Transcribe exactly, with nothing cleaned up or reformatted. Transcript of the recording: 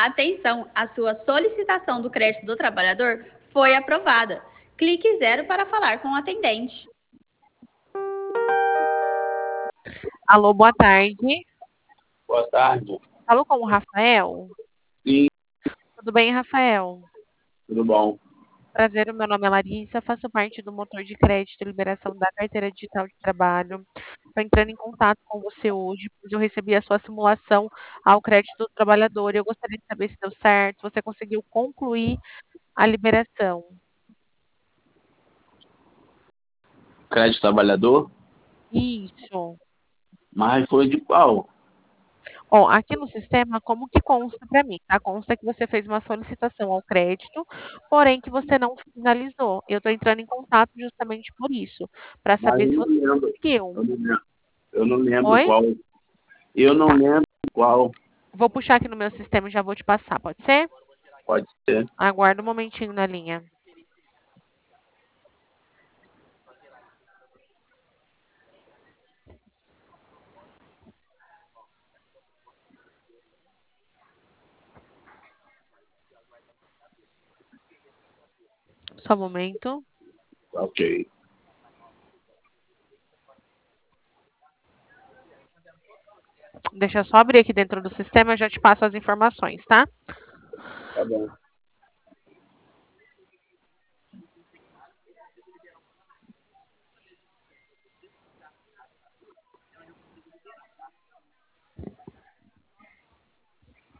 Atenção, a sua solicitação do crédito do trabalhador foi aprovada. Clique zero para falar com o atendente. Alô, boa tarde. Boa tarde. Falou com o Rafael? Sim, Tudo bem, Rafael? tudo bom. Prazer, o meu nome é Larissa, faço parte do motor de crédito e liberação da carteira digital de trabalho. Estou entrando em contato com você hoje, pois eu recebi a sua simulação ao crédito do trabalhador. Eu gostaria de saber se deu certo, se você conseguiu concluir a liberação. Crédito trabalhador? Isso. Mas foi de qual? Ó, aqui no sistema, como que consta para mim, tá? Consta que você fez uma solicitação ao crédito, porém que você não finalizou. Eu estou entrando em contato justamente por isso, para Mas saber eu se não você lembro. conseguiu. Eu não lembro, eu não lembro Oi? qual. Eu não Tá. lembro qual. Vou puxar aqui no meu sistema e já vou te passar, pode ser? Pode ser. Aguarda um momentinho na linha. Só um momento. Ok. Deixa eu só abrir aqui dentro do sistema e já te passo as informações, tá? Tá bom.